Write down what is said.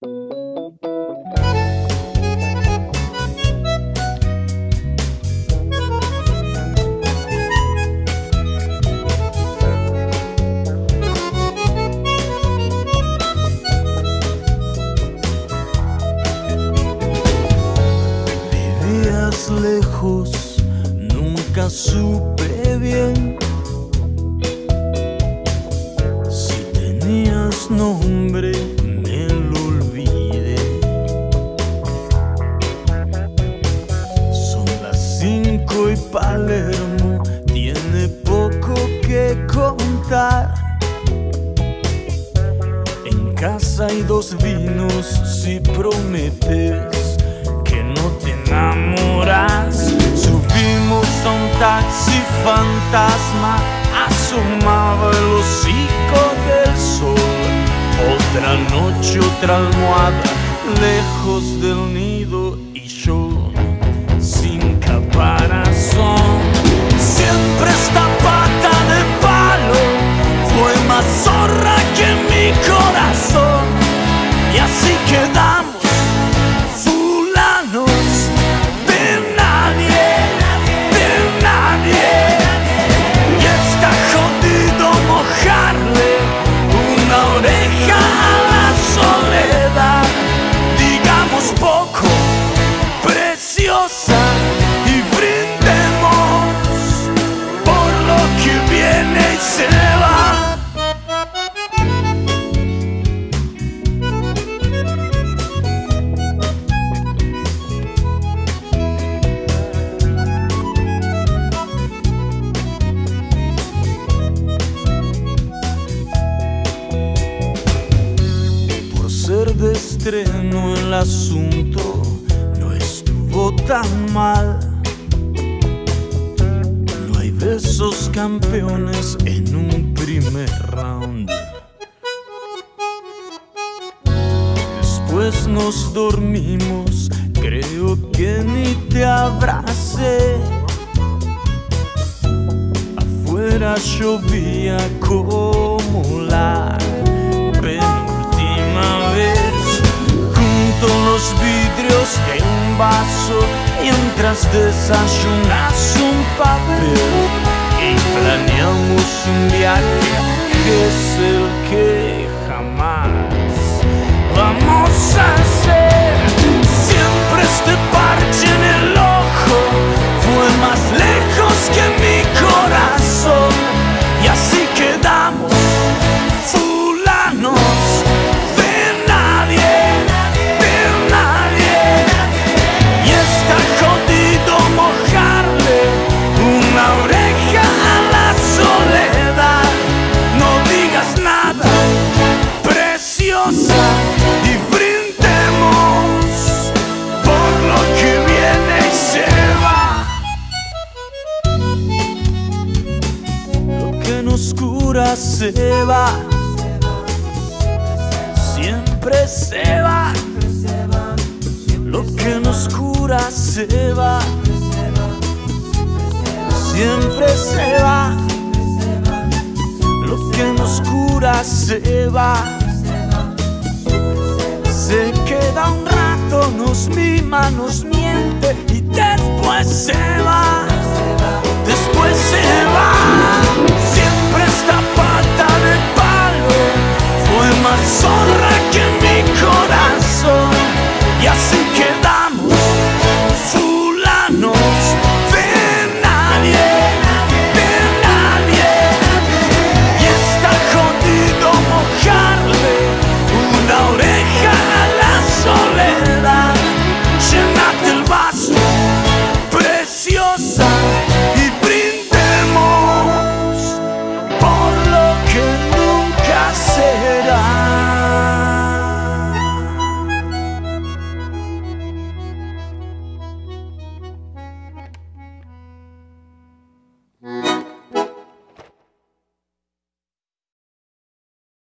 Vivías lejos, nunca supe bien si tenías nombre, me lo olvidé. Son las 5 y Palermo tiene poco que contar. En casa hay 2 vinos si prometes que no te enamoras. Subimos a un taxi fantasma, asomaba el hocico del sol. Otra noche, otra almohada, lejos del nido y yo sin caparazón. Siempre esta pata de palo fue más zorra que mi corazón. Y así quedamos fulanos de nadie, de nadie. Y está jodido mojarle una oreja a la soledad. Digamos poco, preciosa, y brindemos por lo que viene y se va. Por ser de estreno el asunto no estuvo tan mal. No hay besos campeones en un primer round. Después nos dormimos, creo que ni te abracé. Afuera llovía como la penúltima vez. Junto los vidrios de un vaso, mientras desayunas un papel y planeamos un viaje que es el que jamás vamos a hacer. Siempre este parche en el ojo fue más lejos que mi corazón. Y así quedamos fulanos de nadie, de nadie. Y está jodido mojarle una oreja a la soledad. No digas nada, preciosa, y brindemos por lo que viene y se va. Lo que nos cura se va, siempre se va. Lo que nos cura se va, siempre se va. Lo que nos cura se va. Se queda un rato, nos mima, nos miente y después se va. Después se va. Siempre esta pata de palo fue más zorra que mi corazón. Y así quedamos fulanos de nadie, de nadie. Y está jodido mojarle una oreja a la soledad. Llenate el vaso, preciosa.